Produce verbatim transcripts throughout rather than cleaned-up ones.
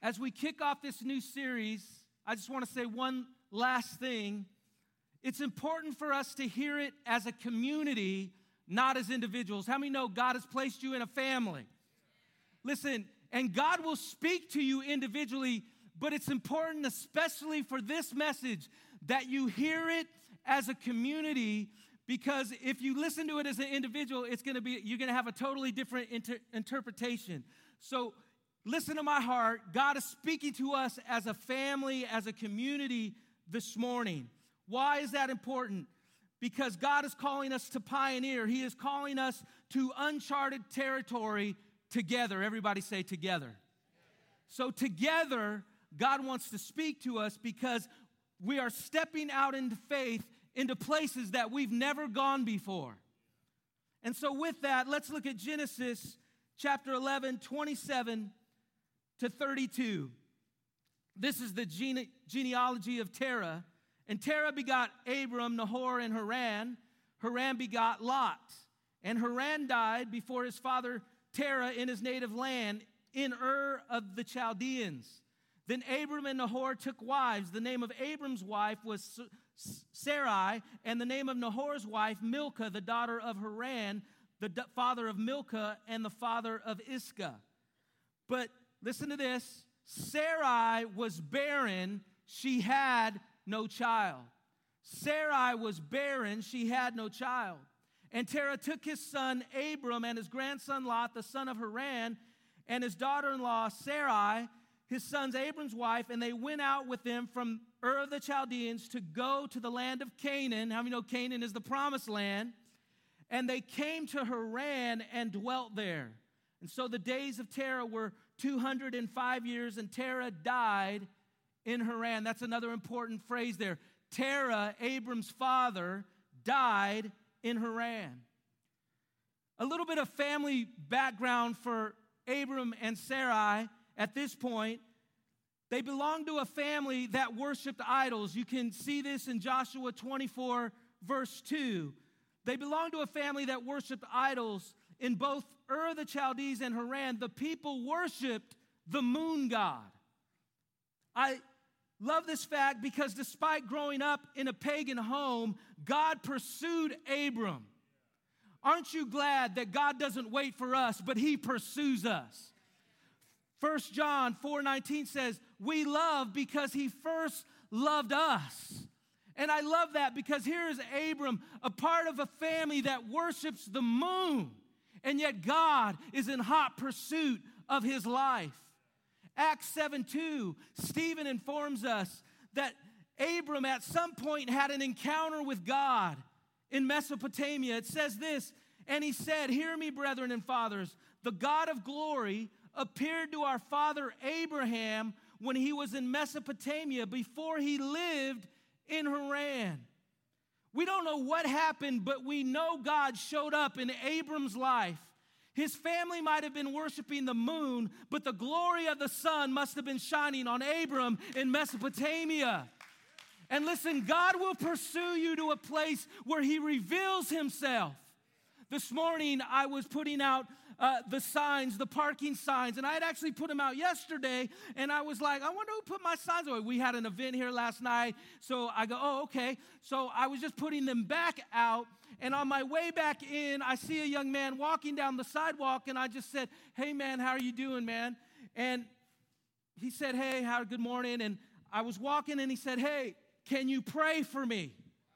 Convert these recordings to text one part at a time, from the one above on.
as we kick off this new series, I just want to say one last thing. It's important for us to hear it as a community, not as individuals. How many know God has placed you in a family? Listen, and God will speak to you individually, but it's important, especially for this message, that you hear it as a community, because if you listen to it as an individual, it's going to be, you're going to have a totally different inter- interpretation. So listen to my heart. God is speaking to us as a family, as a community this morning. Why is that important? Because God is calling us to pioneer. He is calling us to uncharted territory together. Everybody say together. So together, God wants to speak to us because we are stepping out into faith into places that we've never gone before. And so with that, let's look at Genesis chapter eleven, twenty-seven to thirty-two. This is the gene- genealogy of Terah. And Terah begot Abram, Nahor, and Haran. Haran begot Lot. And Haran died before his father Terah in his native land, in Ur of the Chaldeans. Then Abram and Nahor took wives. The name of Abram's wife was Sarai, and the name of Nahor's wife, Milcah, the daughter of Haran, the d- father of Milcah, and the father of Iscah. But listen to this. Sarai was barren. She had no child. Sarai was barren. She had no child. And Terah took his son Abram and his grandson Lot, the son of Haran, and his daughter-in-law Sarai, his son's Abram's wife, and they went out with them from Ur of the Chaldeans to go to the land of Canaan. How many know Canaan is the promised land? And they came to Haran and dwelt there. And so the days of Terah were two hundred five years, and Terah died in Haran. That's another important phrase there. Terah, Abram's father, died in Haran. A little bit of family background for Abram and Sarai. At this point, they belonged to a family that worshiped idols. You can see this in Joshua twenty-four, verse two. They belonged to a family that worshiped idols. In both Ur the Chaldees and Haran, the people worshiped the moon god. I love this fact because despite growing up in a pagan home, God pursued Abram. Aren't you glad that God doesn't wait for us, but he pursues us? First John four nineteen says, we love because he first loved us. And I love that because here is Abram, a part of a family that worships the moon, and yet God is in hot pursuit of his life. Acts seven two, Stephen informs us that Abram at some point had an encounter with God in Mesopotamia. It says this, and he said, hear me, brethren and fathers, the God of glory appeared to our father Abraham when he was in Mesopotamia before he lived in Haran. We don't know what happened, but we know God showed up in Abram's life. His family might have been worshiping the moon, but the glory of the sun must have been shining on Abram in Mesopotamia. And listen, God will pursue you to a place where he reveals himself. This morning, I was putting out uh, the signs, the parking signs, and I had actually put them out yesterday, and I was like, I wonder who put my signs away. We had an event here last night, so I go, oh, okay. So I was just putting them back out, and on my way back in, I see a young man walking down the sidewalk, and I just said, hey, man, how are you doing, man? And he said, hey, how, good morning, and I was walking, and he said, hey, can you pray for me?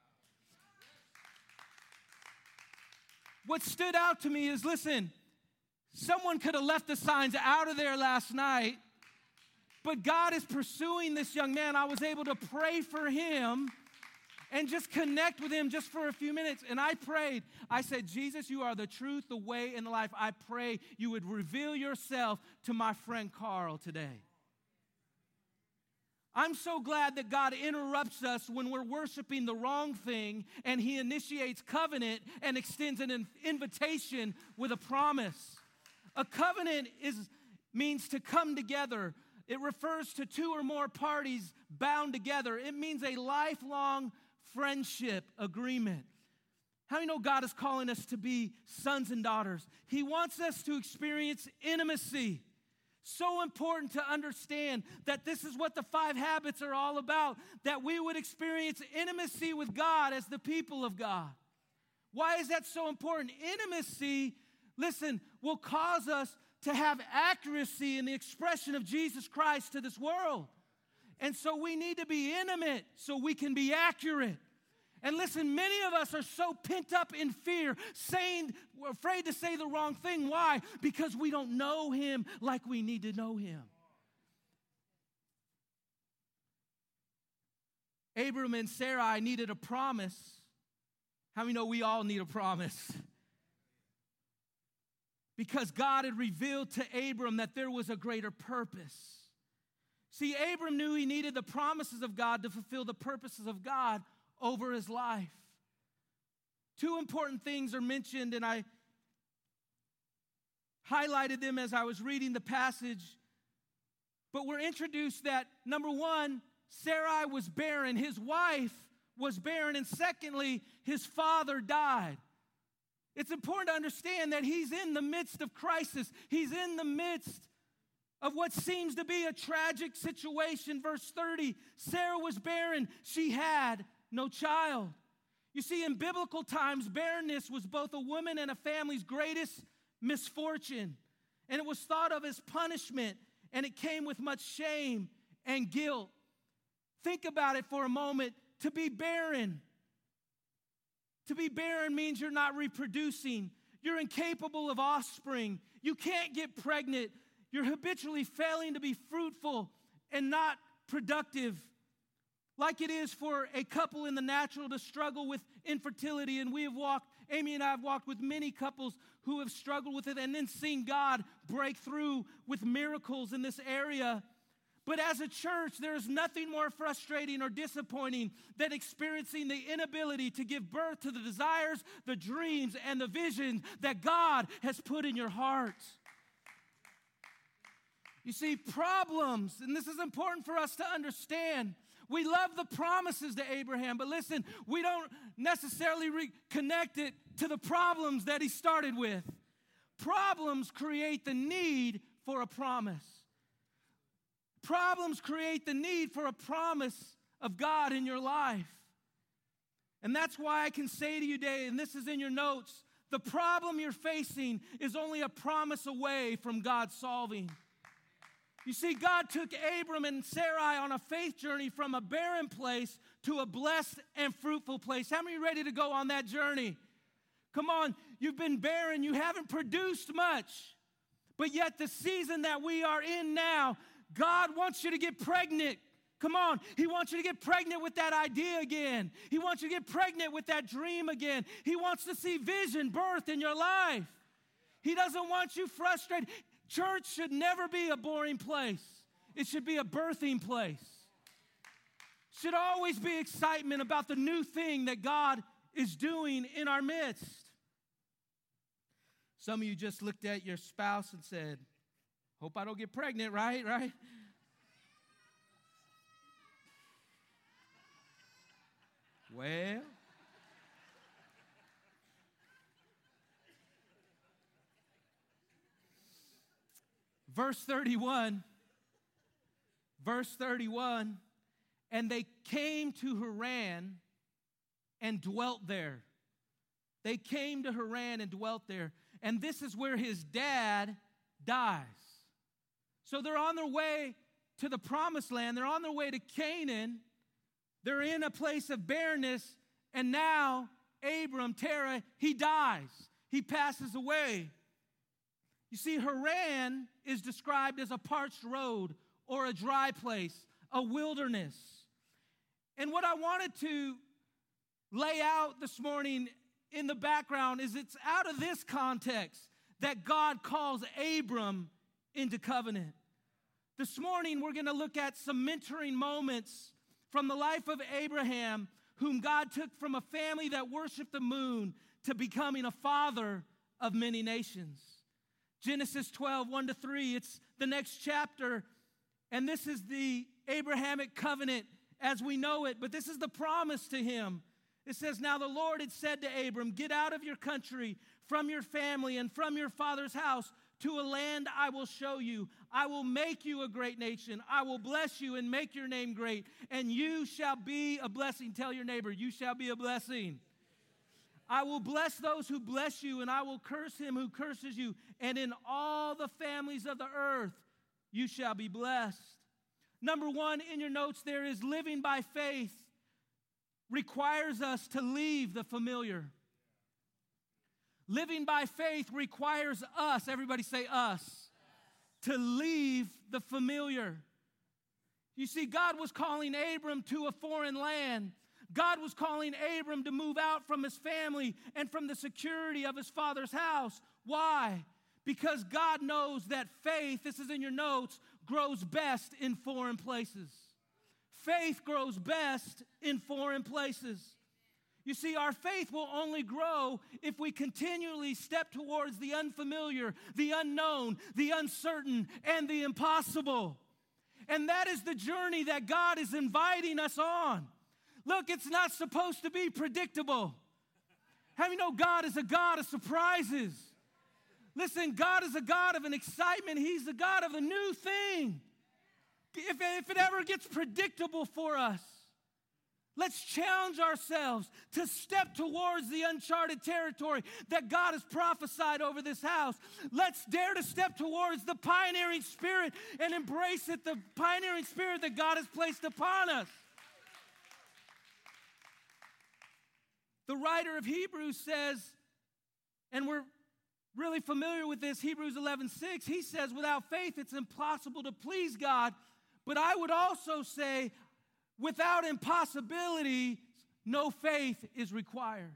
What stood out to me is, listen, someone could have left the signs out of there last night, but God is pursuing this young man. I was able to pray for him and just connect with him just for a few minutes. And I prayed. I said, Jesus, you are the truth, the way, and the life. I pray you would reveal yourself to my friend Carl today. I'm so glad that God interrupts us when we're worshiping the wrong thing, and he initiates covenant and extends an invitation with a promise. A covenant is means to come together. It refers to two or more parties bound together. It means a lifelong friendship agreement. How do you know God is calling us to be sons and daughters? He wants us to experience intimacy, So important to understand that this is what the five habits are all about, that we would experience intimacy with God as the people of God. Why is that so important? Intimacy, listen, will cause us to have accuracy in the expression of Jesus Christ to this world. And so we need to be intimate so we can be accurate. And listen, many of us are so pent up in fear, saying, we're afraid to say the wrong thing. Why? Because we don't know him like we need to know him. Abram and Sarai needed a promise. How many know we all need a promise? Because God had revealed to Abram that there was a greater purpose. See, Abram knew he needed the promises of God to fulfill the purposes of God over his life. Two important things are mentioned, and I highlighted them as I was reading the passage. But we're introduced that, number one, Sarai was barren. His wife was barren. And secondly, his father died. It's important to understand that he's in the midst of crisis. He's in the midst of what seems to be a tragic situation. Verse thirty, Sarah was barren. She had no child. You see, in biblical times, barrenness was both a woman and a family's greatest misfortune. And it was thought of as punishment, and it came with much shame and guilt. Think about it for a moment. To be barren. To be barren means you're not reproducing. You're incapable of offspring. You can't get pregnant. You're habitually failing to be fruitful and not productive. Like it is for a couple in the natural to struggle with infertility. And we have walked, Amy and I have walked with many couples who have struggled with it and then seen God break through with miracles in this area. But as a church, there is nothing more frustrating or disappointing than experiencing the inability to give birth to the desires, the dreams, and the visions that God has put in your heart. You see, problems, and this is important for us to understand. We love the promises to Abraham, but listen, we don't necessarily reconnect it to the problems that he started with. Problems create the need for a promise. Problems create the need for a promise of God in your life. And that's why I can say to you today, and this is in your notes, the problem you're facing is only a promise away from God solving. You see, God took Abram and Sarai on a faith journey from a barren place to a blessed and fruitful place. How many are ready to go on that journey? Come on, you've been barren, you haven't produced much. But yet the season that we are in now, God wants you to get pregnant. Come on, he wants you to get pregnant with that idea again. He wants you to get pregnant with that dream again. He wants to see vision birth in your life. He doesn't want you frustrated. Church should never be a boring place. It should be a birthing place. Should always be excitement about the new thing that God is doing in our midst. Some of you just looked at your spouse and said, hope I don't get pregnant, right? Right? Well, verse thirty-one, verse thirty-one, and they came to Haran and dwelt there. They came to Haran and dwelt there. And this is where his dad dies. So they're on their way to the promised land. They're on their way to Canaan. They're in a place of barrenness. And now Abram, Terah, he dies. He passes away. You see, Haran is described as a parched road or a dry place, a wilderness. And what I wanted to lay out this morning in the background is it's out of this context that God calls Abram into covenant. This morning, we're going to look at some mentoring moments from the life of Abraham, whom God took from a family that worshiped the moon to becoming a father of many nations. Genesis twelve, one to three, it's the next chapter, and this is the Abrahamic covenant as we know it, but this is the promise to him. It says, now the Lord had said to Abram, get out of your country, from your family, and from your father's house to a land I will show you. I will make you a great nation. I will bless you and make your name great, and you shall be a blessing. Tell your neighbor, you shall be a blessing. I will bless those who bless you, and I will curse him who curses you. And in all the families of the earth, you shall be blessed. Number one in your notes there is living by faith requires us to leave the familiar. Living by faith requires us, everybody say us, to leave the familiar. You see, God was calling Abram to a foreign land. God was calling Abram to move out from his family and from the security of his father's house. Why? Because God knows that faith, this is in your notes, grows best in foreign places. Faith grows best in foreign places. You see, our faith will only grow if we continually step towards the unfamiliar, the unknown, the uncertain, and the impossible. And that is the journey that God is inviting us on. Look, it's not supposed to be predictable. How many know God is a God of surprises? Listen, God is a God of an excitement. He's the God of a new thing. If, if it ever gets predictable for us, let's challenge ourselves to step towards the uncharted territory that God has prophesied over this house. Let's dare to step towards the pioneering spirit and embrace it, the pioneering spirit that God has placed upon us. The writer of Hebrews says, and we're really familiar with this, Hebrews eleven six, he says, without faith it's impossible to please God. But I would also say, without impossibility, no faith is required.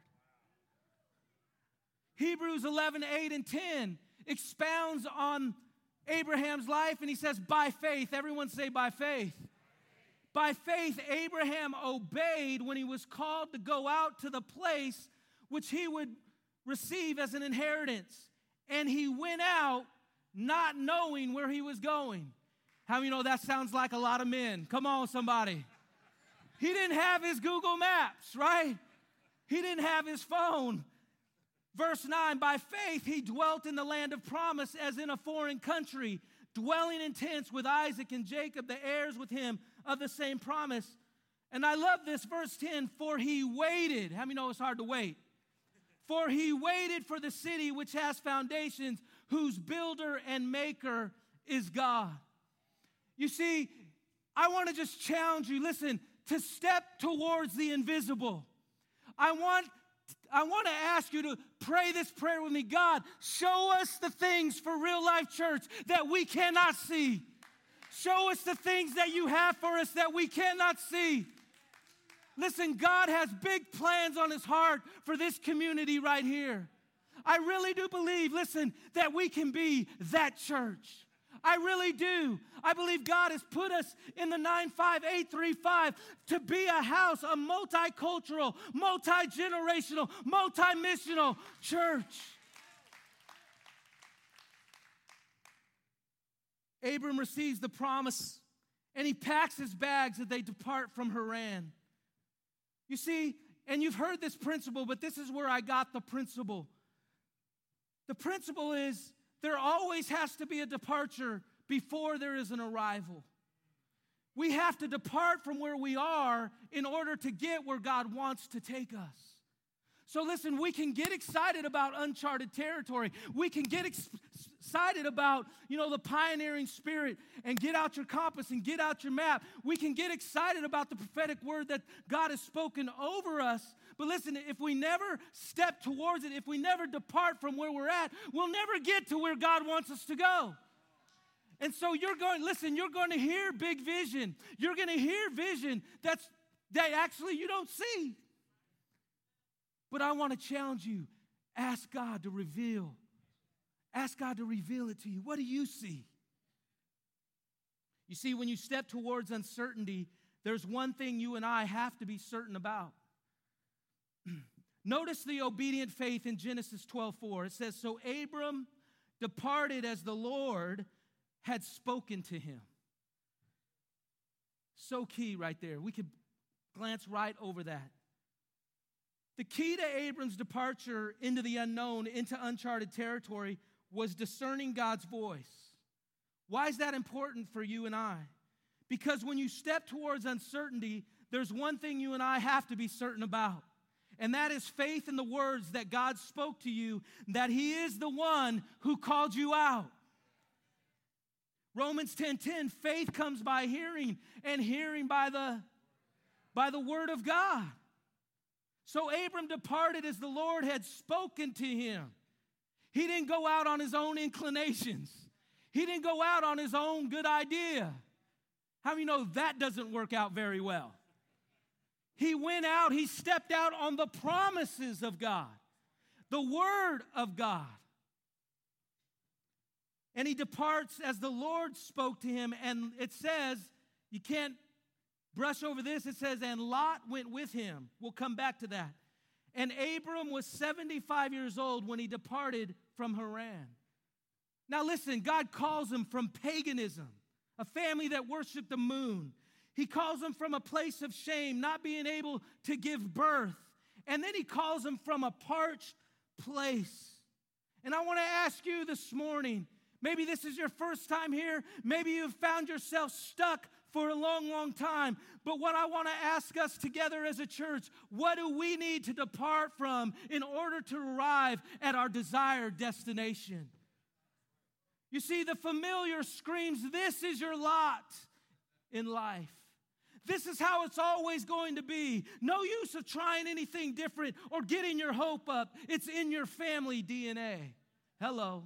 Hebrews eleven eight and ten expounds on Abraham's life, and he says, by faith, everyone say by faith. By faith, Abraham obeyed when he was called to go out to the place which he would receive as an inheritance. And he went out not knowing where he was going. How many know that sounds like a lot of men? Come on, somebody. He didn't have his Google Maps, right? He didn't have his phone. Verse nine, by faith he dwelt in the land of promise as in a foreign country, dwelling in tents with Isaac and Jacob, the heirs with him of the same promise. And I love this, verse ten, for he waited. How many know it's hard to wait? For he waited for the city which has foundations, whose builder and maker is God. You see, I want to just challenge you, listen, to step towards the invisible. I want, I want to ask you to pray this prayer with me. God, show us the things for Real Life Church that we cannot see. Show us the things that you have for us that we cannot see. Listen, God has big plans on his heart for this community right here. I really do believe, listen, that we can be that church. I really do. I believe God has put us in the nine five eight three five to be a house, a multicultural, multi-generational, multi-missional church. Abram receives the promise, and he packs his bags as they depart from Haran. You see, and you've heard this principle, but this is where I got the principle. The principle is there always has to be a departure before there is an arrival. We have to depart from where we are in order to get where God wants to take us. So listen, we can get excited about uncharted territory. We can get ex- excited about, you know, the pioneering spirit and get out your compass and get out your map. We can get excited about the prophetic word that God has spoken over us. But listen, if we never step towards it, if we never depart from where we're at, we'll never get to where God wants us to go. And so you're going, listen, you're going to hear big vision. You're going to hear vision that's that actually you don't see. But I want to challenge you. Ask God to reveal. Ask God to reveal it to you. What do you see? You see, when you step towards uncertainty, there's one thing you and I have to be certain about. Notice the obedient faith in Genesis twelve four. It says, so Abram departed as the Lord had spoken to him. So key right there. We could glance right over that. The key to Abram's departure into the unknown, into uncharted territory, was discerning God's voice. Why is that important for you and I? Because when you step towards uncertainty, there's one thing you and I have to be certain about, and that is faith in the words that God spoke to you, that He is the one who called you out. Romans ten ten, faith comes by hearing, and hearing by the, by the word of God. So Abram departed as the Lord had spoken to him. He didn't go out on his own inclinations. He didn't go out on his own good idea. How many know that doesn't work out very well? He went out, he stepped out on the promises of God, the word of God. And he departs as the Lord spoke to him. And it says, you can't brush over this. It says, and Lot went with him. We'll come back to that. And Abram was seventy-five years old when he departed from Haran. Now listen, God calls him from paganism, a family that worshiped the moon. He calls him from a place of shame, not being able to give birth. And then he calls him from a parched place. And I want to ask you this morning, maybe this is your first time here. Maybe you've found yourself stuck for a long, long time. But what I want to ask us together as a church, what do we need to depart from in order to arrive at our desired destination? You see, the familiar screams, this is your lot in life. This is how it's always going to be. No use of trying anything different or getting your hope up. It's in your family D N A. Hello.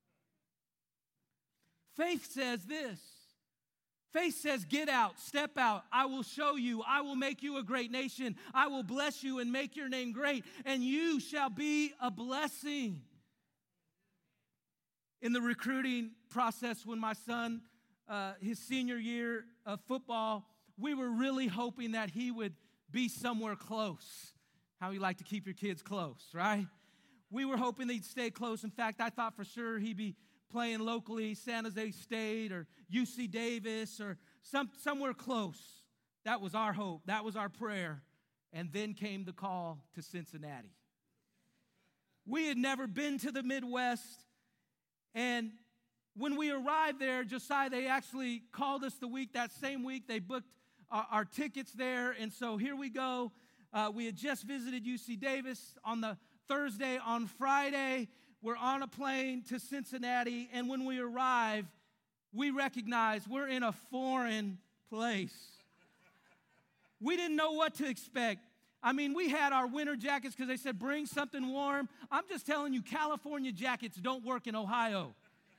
Faith says this. Faith says, get out, step out. I will show you. I will make you a great nation. I will bless you and make your name great, and you shall be a blessing. In the recruiting process, when my son, uh, his senior year of football, we were really hoping that he would be somewhere close. How you like to keep your kids close, right? We were hoping they'd stay close. In fact, I thought for sure he'd be playing locally, San Jose State or U C Davis or some, somewhere close. That was our hope. That was our prayer. And then came the call to Cincinnati. We had never been to the Midwest. And when we arrived there, Josiah, they actually called us the week, that same week. They booked our, our tickets there. And so here we go. Uh, we had just visited U C Davis on the Thursday. On Friday, we're on a plane to Cincinnati. And when we arrive, we recognize we're in a foreign place. We didn't know what to expect. I mean, we had our winter jackets because they said, bring something warm. I'm just telling you, California jackets don't work in Ohio.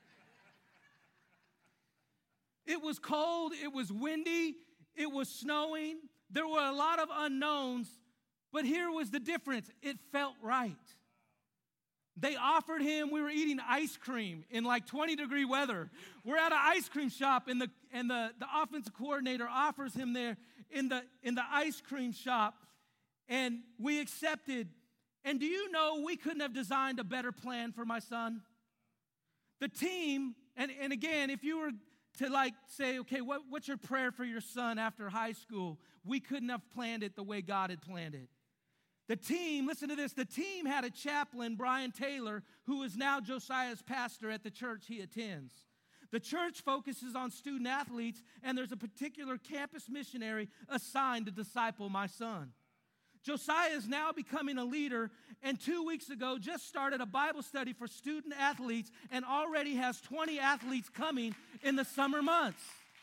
It was cold, it was windy, it was snowing. There were a lot of unknowns, but here was the difference. It felt right. They offered him, we were eating ice cream in like twenty degree weather. We're at an ice cream shop, and the and the, the offensive coordinator offers him there in the in the ice cream shop, and we accepted. And do you know we couldn't have designed a better plan for my son? The team, and, and again, if you were to like say, okay, what, what's your prayer for your son after high school? We couldn't have planned it the way God had planned it. The team, listen to this, the team had a chaplain, Brian Taylor, who is now Josiah's pastor at the church he attends. The church focuses on student athletes, and there's a particular campus missionary assigned to disciple my son. Josiah is now becoming a leader, and two weeks ago just started a Bible study for student athletes and already has twenty athletes coming in the summer months.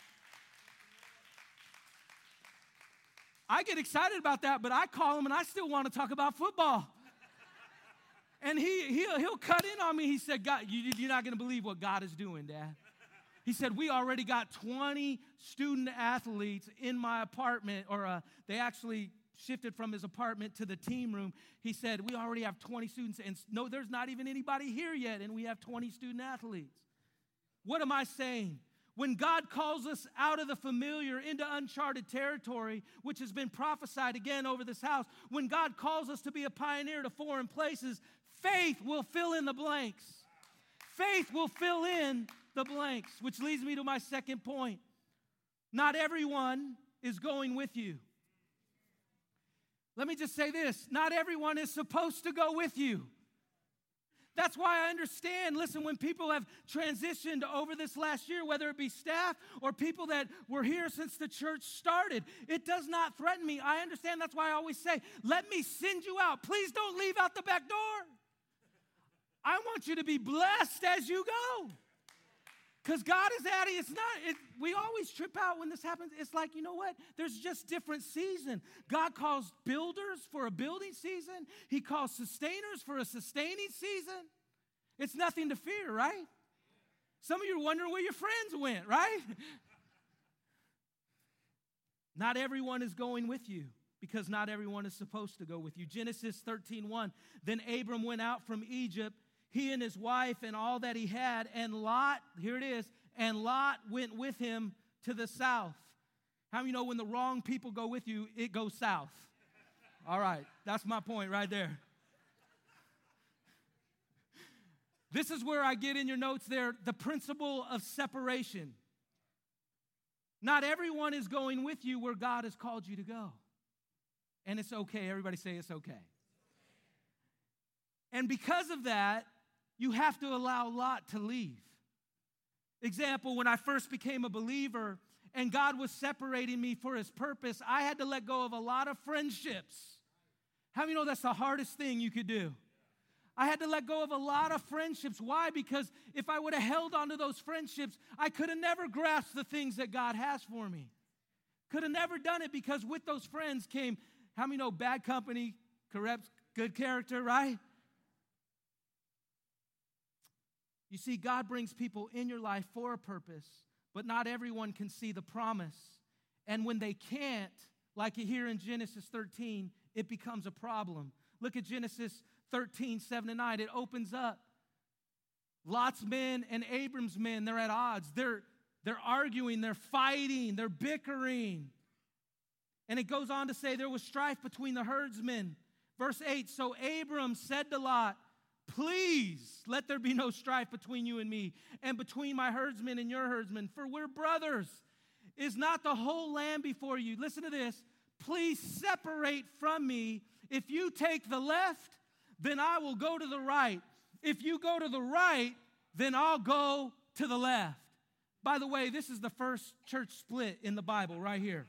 I get excited about that, but I call him and I still want to talk about football. And he, he'll, he'll cut in on me. He said, God, you, you're not going to believe what God is doing, Dad. He said, we already got twenty student athletes in my apartment, or uh, they actually shifted from his apartment to the team room. He said, we already have twenty students, and no, there's not even anybody here yet, and we have twenty student athletes. What am I saying? When God calls us out of the familiar into uncharted territory, which has been prophesied again over this house, when God calls us to be a pioneer to foreign places, faith will fill in the blanks. Faith will fill in the blanks, which leads me to my second point. Not everyone is going with you. Let me just say this. Not everyone is supposed to go with you. That's why I understand, listen, when people have transitioned over this last year, whether it be staff or people that were here since the church started, it does not threaten me. I understand. That's why I always say, let me send you out. Please don't leave out the back door. I want you to be blessed as you go. Because God is at it. It's not, it, we always trip out when this happens. It's like, you know what? There's just different season. God calls builders for a building season. He calls sustainers for a sustaining season. It's nothing to fear, right? Some of you are wondering where your friends went, right? Not everyone is going with you because not everyone is supposed to go with you. Genesis thirteen one, then Abram went out from Egypt, he and his wife and all that he had, and Lot, here it is, and Lot went with him to the south. How many know when the wrong people go with you, it goes south? All right, that's my point right there. This is where I get in your notes there, the principle of separation. Not everyone is going with you where God has called you to go. And it's okay. Everybody say it's okay. And because of that, you have to allow Lot to leave. Example, when I first became a believer and God was separating me for his purpose, I had to let go of a lot of friendships. How many know that's the hardest thing you could do? I had to let go of a lot of friendships. Why? Because if I would have held on to those friendships, I could have never grasped the things that God has for me. Could have never done it because with those friends came, how many know bad company corrupts good character, right? You see, God brings people in your life for a purpose, but not everyone can see the promise. And when they can't, like here in Genesis thirteen, it becomes a problem. Look at Genesis thirteen, seven and nine. It opens up. Lot's men and Abram's men, they're at odds. They're, they're arguing, they're fighting, they're bickering. And it goes on to say there was strife between the herdsmen. Verse eight, so Abram said to Lot, please let there be no strife between you and me, and between my herdsmen and your herdsmen, for we're brothers. Is not the whole land before you? Listen to this. Please separate from me. If you take the left, then I will go to the right. If you go to the right, then I'll go to the left. By the way, this is the first church split in the Bible right here.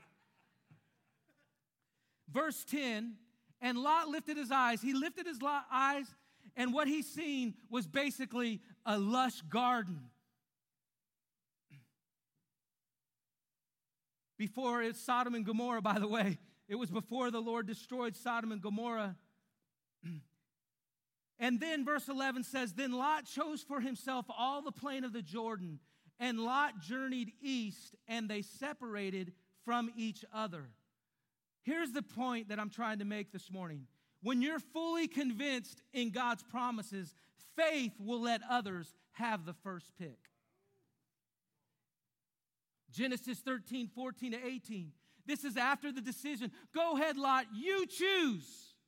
Verse ten, and Lot lifted his eyes. He lifted his eyes, and what he seen was basically a lush garden. Before it's Sodom and Gomorrah, by the way. It was before the Lord destroyed Sodom and Gomorrah. And then verse eleven says, then Lot chose for himself all the plain of the Jordan, and Lot journeyed east, and they separated from each other. Here's the point that I'm trying to make this morning. When you're fully convinced in God's promises, faith will let others have the first pick. Genesis thirteen, fourteen to eighteen. This is after the decision. Go ahead, Lot, you choose.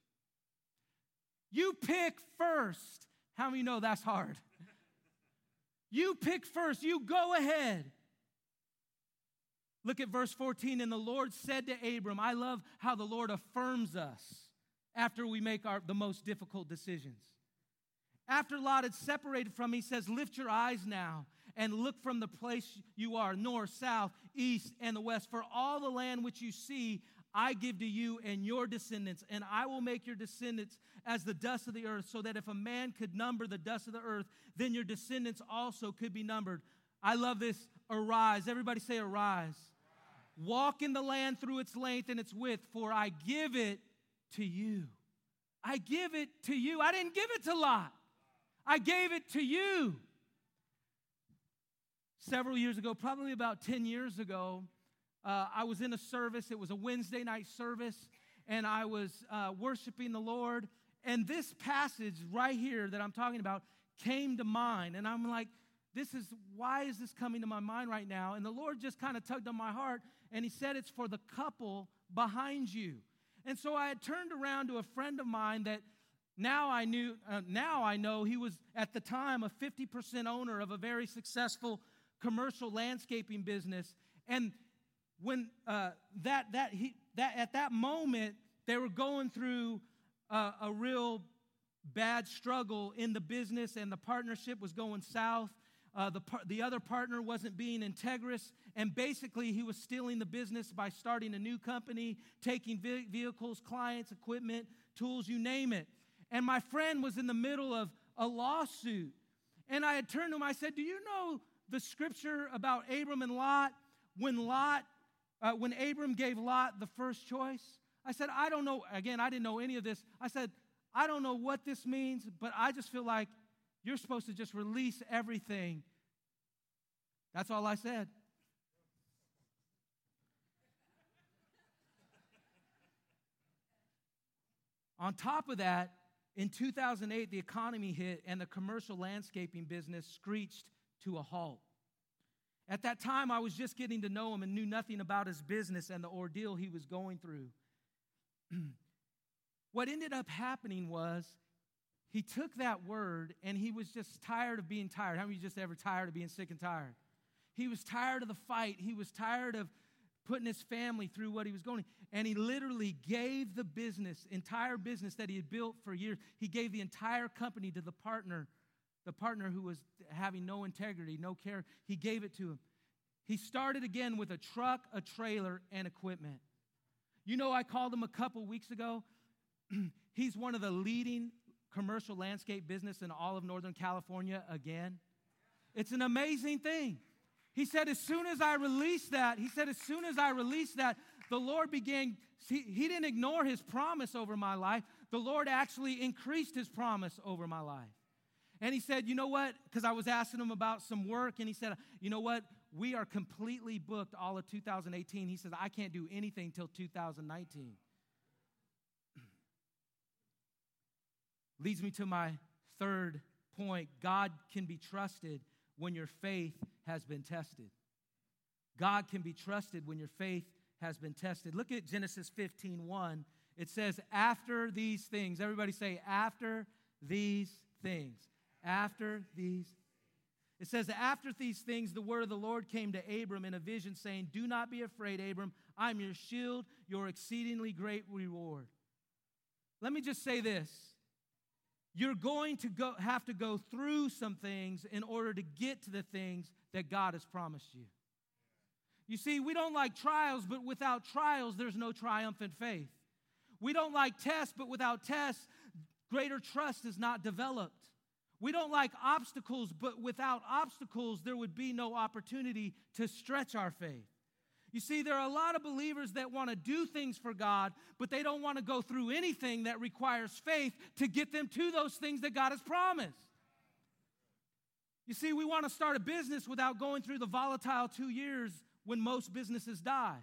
You pick first. How many know that's hard? You pick first. You go ahead. Look at verse fourteen. And the Lord said to Abram, I love how the Lord affirms us after we make our, the most difficult decisions. After Lot had separated from me, he says, lift your eyes now and look from the place you are, north, south, east, and the west. For all the land which you see, I give to you and your descendants, and I will make your descendants as the dust of the earth, so that if a man could number the dust of the earth, then your descendants also could be numbered. I love this, arise. Everybody say arise. Arise. Walk in the land through its length and its width, for I give it to you. I give it to you. I didn't give it to Lot. I gave it to you. Several years ago, probably about ten years ago, uh, I was in a service. It was a Wednesday night service, and I was uh, worshiping the Lord. And this passage right here that I'm talking about came to mind. And I'm like, this is, why is this coming to my mind right now? And the Lord just kind of tugged on my heart, and he said, it's for the couple behind you. And so I had turned around to a friend of mine that now I knew, uh, now I know he was at the time a fifty percent owner of a very successful commercial landscaping business. And when uh, that that he that at that moment they were going through uh, a real bad struggle in the business, and the partnership was going south. Uh, the, par- the other partner wasn't being integrous, and basically he was stealing the business by starting a new company, taking ve- vehicles, clients, equipment, tools, you name it. And my friend was in the middle of a lawsuit. And I had turned to him, I said, do you know the scripture about Abram and Lot? When Lot, uh, when Abram gave Lot the first choice? I said, I don't know. Again, I didn't know any of this. I said, I don't know what this means, but I just feel like you're supposed to just release everything. That's all I said. On top of that, in two thousand eight, the economy hit and the commercial landscaping business screeched to a halt. At that time, I was just getting to know him and knew nothing about his business and the ordeal he was going through. What ended up happening was he took that word and he was just tired of being tired. How many of you just ever tired of being sick and tired? He was tired of the fight. He was tired of putting his family through what he was going. And he literally gave the business, entire business that he had built for years, he gave the entire company to the partner, the partner who was having no integrity, no care. He gave it to him. He started again with a truck, a trailer, and equipment. You know, I called him a couple weeks ago. He's one of the leading commercial landscape business in all of Northern California again. It's an amazing thing. He said, as soon as I released that, he said, as soon as I released that, the Lord began, he, he didn't ignore his promise over my life. The Lord actually increased his promise over my life. And he said, you know what? Because I was asking him about some work, and he said, you know what? We are completely booked all of two thousand eighteen. He says, I can't do anything till two thousand nineteen. Leads me to my third point. God can be trusted when your faith has been tested. God can be trusted when your faith has been tested. Look at Genesis fifteen one. It says, after these things. Everybody say, after these things. After these. It says, after these things, the word of the Lord came to Abram in a vision, saying, do not be afraid, Abram. I'm your shield, your exceedingly great reward. Let me just say this. You're going to go, have to go through some things in order to get to the things that God has promised you. You see, we don't like trials, but without trials, there's no triumphant faith. We don't like tests, but without tests, greater trust is not developed. We don't like obstacles, but without obstacles, there would be no opportunity to stretch our faith. You see, there are a lot of believers that want to do things for God, but they don't want to go through anything that requires faith to get them to those things that God has promised. You see, we want to start a business without going through the volatile two years when most businesses die.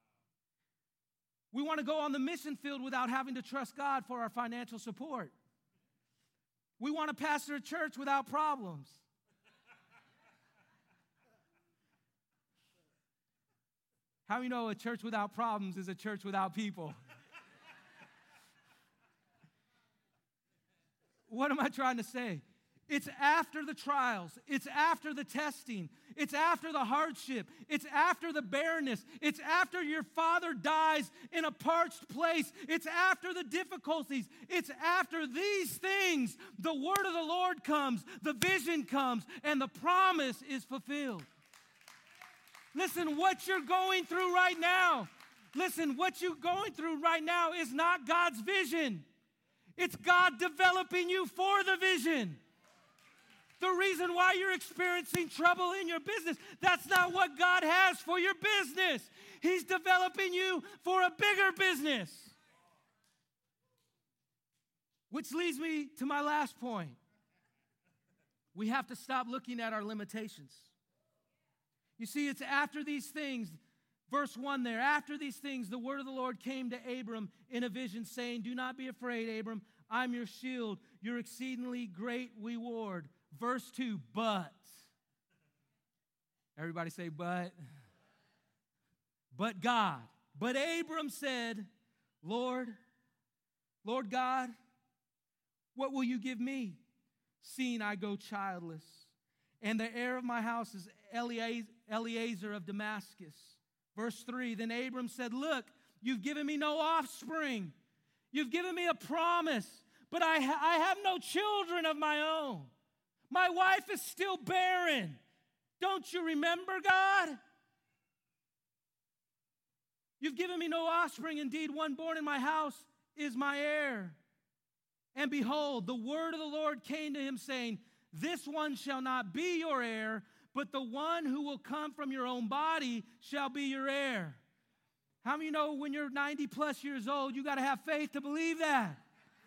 We want to go on the mission field without having to trust God for our financial support. We want to pastor a church without problems. How many know a church without problems is a church without people? What am I trying to say? It's after the trials. It's after the testing. It's after the hardship. It's after the barrenness. It's after your father dies in a parched place. It's after the difficulties. It's after these things the word of the Lord comes, the vision comes, and the promise is fulfilled. Listen, what you're going through right now, listen, what you're going through right now is not God's vision. It's God developing you for the vision. The reason why you're experiencing trouble in your business, that's not what God has for your business. He's developing you for a bigger business. Which leads me to my last point. We have to stop looking at our limitations. You see, it's after these things, verse one there, after these things, the word of the Lord came to Abram in a vision, saying, do not be afraid, Abram. I'm your shield, your exceedingly great reward. Verse two, but. Everybody say, but. But God. But Abram said, Lord, Lord God, what will you give me, seeing I go childless? And the heir of my house is Eliezer of Damascus. Verse three, then Abram said, look, you've given me no offspring. You've given me a promise, but I, ha- I have no children of my own. My wife is still barren. Don't you remember, God? You've given me no offspring. Indeed, one born in my house is my heir. And behold, the word of the Lord came to him, saying, this one shall not be your heir, but the one who will come from your own body shall be your heir. How many of you know when you're ninety plus years old, you got to have faith to believe that?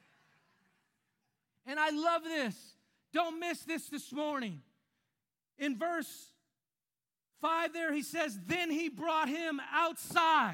And I love this. Don't miss this this morning. In verse five there, he says, then he brought him outside.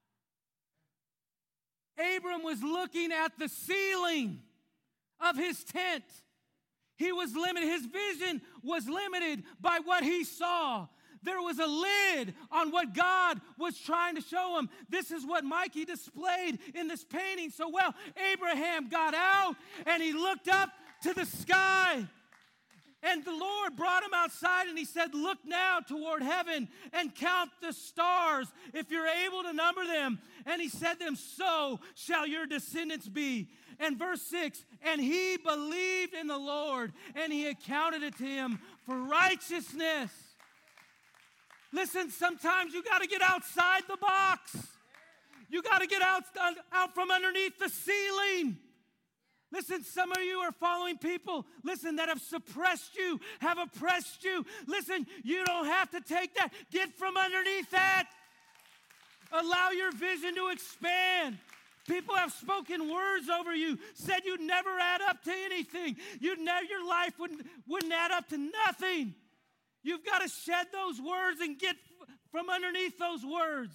Abram was looking at the ceiling of his tent. He was limited. His vision was limited by what he saw. There was a lid on what God was trying to show him. This is what Mikey displayed in this painting so well. Abraham got out and he looked up to the sky. And the Lord brought him outside and he said, look now toward heaven and count the stars if you're able to number them. And he said to them, so shall your descendants be. And verse six, and he believed in the Lord and he accounted it to him for righteousness. Listen, sometimes you got to get outside the box. You got to get out, out from underneath the ceiling. Listen, some of you are following people, listen, that have suppressed you, have oppressed you. Listen, you don't have to take that. Get from underneath that. Allow your vision to expand. People have spoken words over you, said you'd never add up to anything. You'd never, your life wouldn't, wouldn't add up to nothing. You've got to shed those words and get from underneath those words.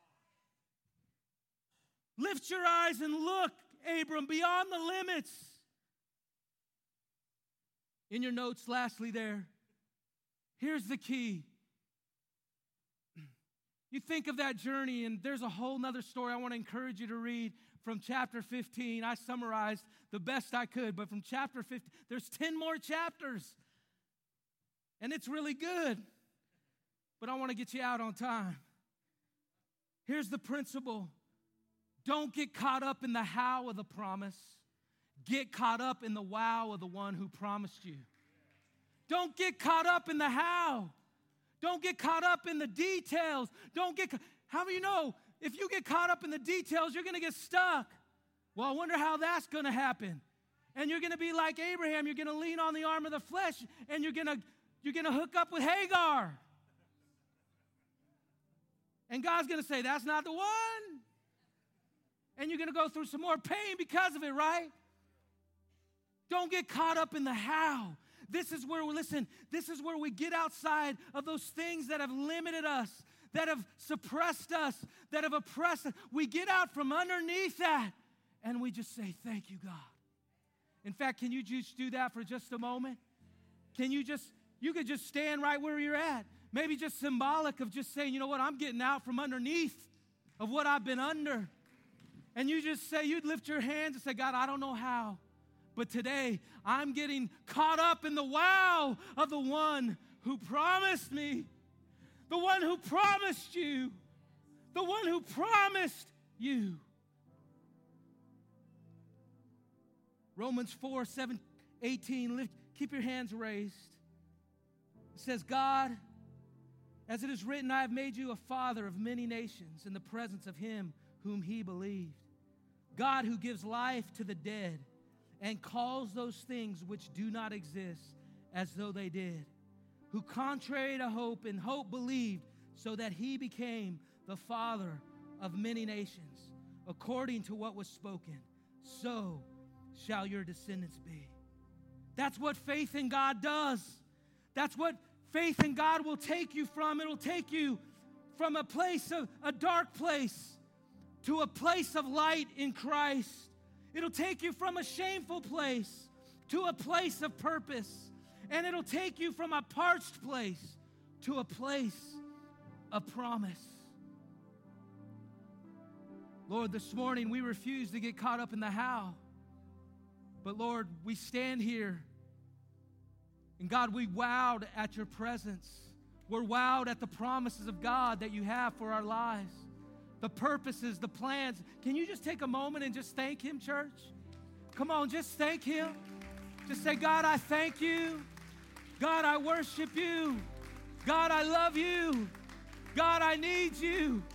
Lift your eyes and look, Abram, beyond the limits. In your notes, lastly there, here's the key. You think of that journey, and there's a whole nother story I want to encourage you to read from chapter fifteen. I summarized the best I could, but from chapter fifteen, there's ten more chapters. And it's really good, but I want to get you out on time. Here's the principle. Don't get caught up in the how of the promise. Get caught up in the wow of the one who promised you. Don't get caught up in the how. Don't get caught up in the details. Don't get, how do you know, if you get caught up in the details, you're going to get stuck. Well, I wonder how that's going to happen. And you're going to be like Abraham. You're going to lean on the arm of the flesh, and you're going to You're going to hook up with Hagar. And God's going to say, that's not the one. And you're going to go through some more pain because of it, right? Don't get caught up in the how. This is where we, listen, this is where we get outside of those things that have limited us, that have suppressed us, that have oppressed us. We get out from underneath that, and we just say, thank you, God. In fact, can you just do that for just a moment? Can you just... You could just stand right where you're at. Maybe just symbolic of just saying, you know what, I'm getting out from underneath of what I've been under. And you just say, you'd lift your hands and say, God, I don't know how, but today I'm getting caught up in the wow of the one who promised me, the one who promised you, the one who promised you. Romans four, seven, eighteen, lift, keep your hands raised. It says, God, as it is written, I have made you a father of many nations in the presence of him whom he believed. God who gives life to the dead and calls those things which do not exist as though they did. Who contrary to hope in hope believed, so that he became the father of many nations, according to what was spoken. So shall your descendants be. That's what faith in God does. That's what faith in God will take you from. It'll take you from a place of a dark place to a place of light in Christ. It'll take you from a shameful place to a place of purpose. And it'll take you from a parched place to a place of promise. Lord, this morning we refuse to get caught up in the how. But Lord, we stand here. And God, we wowed at your presence. We're wowed at the promises of God that you have for our lives. The purposes, the plans. Can you just take a moment and just thank him, church? Come on, just thank Him. Just say, God, I thank you. God, I worship you. God, I love you. God, I need you.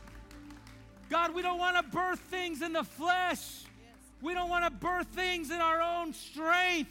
God, we don't want to birth things in the flesh. We don't want to birth things in our own strength.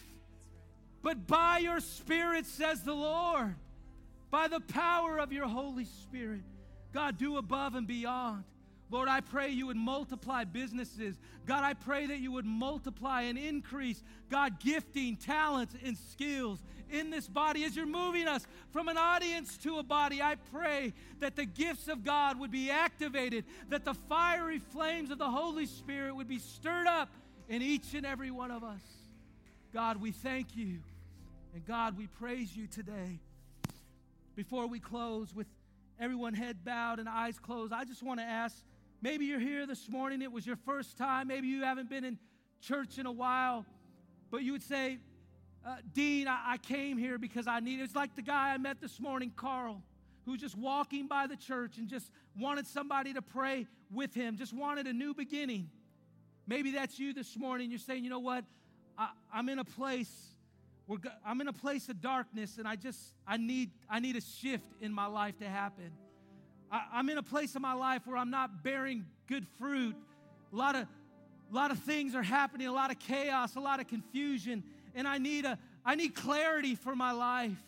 But by your Spirit, says the Lord, by the power of your Holy Spirit, God, do above and beyond. Lord, I pray you would multiply businesses. God, I pray that you would multiply and increase, God, gifting, talents, and skills in this body. As you're moving us from an audience to a body, I pray that the gifts of God would be activated, that the fiery flames of the Holy Spirit would be stirred up in each and every one of us. God, we thank you. And God, we praise you today. Before we close with everyone head bowed and eyes closed, I just want to ask, maybe you're here this morning, it was your first time, maybe you haven't been in church in a while, but you would say, uh, Dean, I, I came here because I need, it's like the guy I met this morning, Carl, who was just walking by the church and just wanted somebody to pray with him, just wanted a new beginning. Maybe that's you this morning. You're saying, you know what, I, I'm in a place, where I'm in a place of darkness, and I just, I need, I need a shift in my life to happen. I, I'm in a place in my life where I'm not bearing good fruit. A lot of, a lot of things are happening, a lot of chaos, a lot of confusion, and I need a, I need clarity for my life.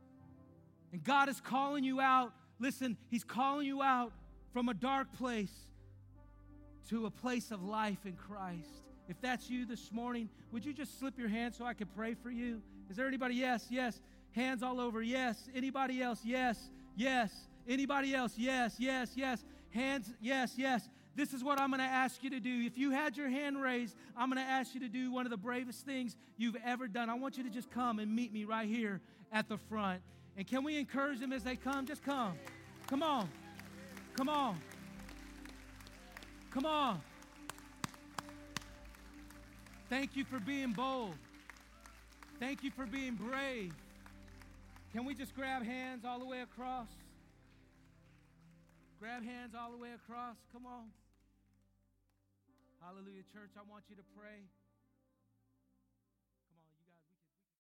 And God is calling you out. Listen, He's calling you out from a dark place to a place of life in Christ. If that's you this morning, would you just slip your hand so I can pray for you? Is there anybody? Yes, yes. Hands all over. Yes. Anybody else? Yes, yes. Anybody else? Yes, yes, yes. Hands, yes, yes. This is what I'm going to ask you to do. If you had your hand raised, I'm going to ask you to do one of the bravest things you've ever done. I want you to just come and meet me right here at the front. And can we encourage them as they come? Just come. Come on. Come on. Come on. Thank you for being bold. Thank you for being brave. Can we just grab hands all the way across? Grab hands all the way across. Come on. Hallelujah, church. I want you to pray.